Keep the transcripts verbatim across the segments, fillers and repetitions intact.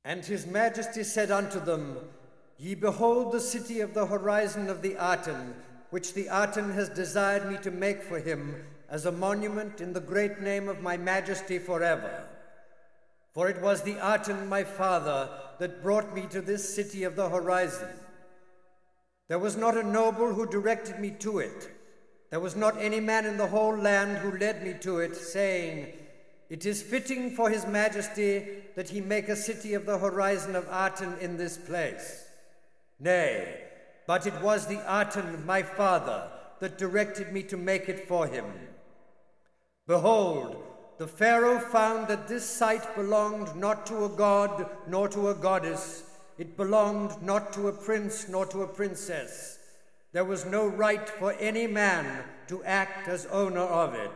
And his majesty said unto them, Ye behold the city of the horizon of the Aten, which the Aten has desired me to make for him as a monument in the great name of my majesty forever. For it was the Aten, my father, that brought me to this city of the horizon. There was not a noble who directed me to it. There was not any man in the whole land who led me to it, saying, It is fitting for his majesty that he make a city of the horizon of Aten in this place. Nay, but it was the Aten, my father, that directed me to make it for him. Behold, the Pharaoh found that this site belonged not to a god nor to a goddess. It belonged not to a prince nor to a princess. There was no right for any man to act as owner of it.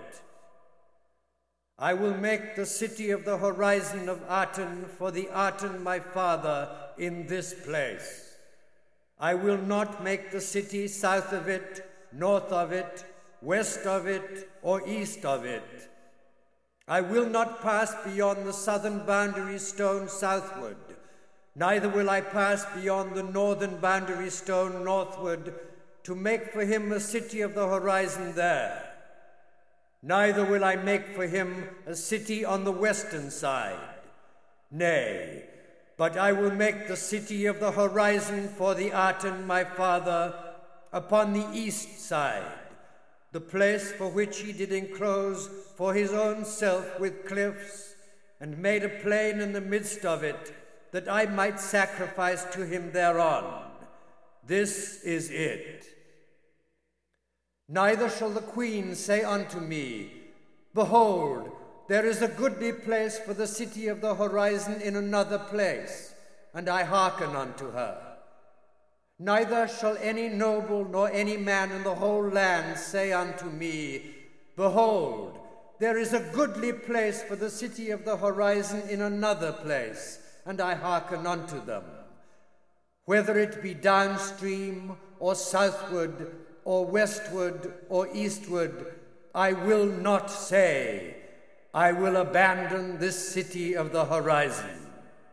I will make the city of the horizon of Aten for the Aten, my father, in this place. I will not make the city south of it, north of it, west of it, or east of it. I will not pass beyond the southern boundary stone southward, neither will I pass beyond the northern boundary stone northward, to make for him a city of the horizon there. Neither will I make for him a city on the western side. Nay, but I will make the city of the horizon for the Aten, my father, upon the east side, the place for which he did enclose for his own self with cliffs, and made a plain in the midst of it, that I might sacrifice to him thereon. This is it. Neither shall the queen say unto me, Behold, there is a goodly place for the city of the horizon in another place, and I hearken unto her. Neither shall any noble nor any man in the whole land say unto me, Behold, there is a goodly place for the city of the horizon in another place, and I hearken unto them. Whether it be downstream, or southward, or westward, or eastward, I will not say, I will abandon this city of the horizon.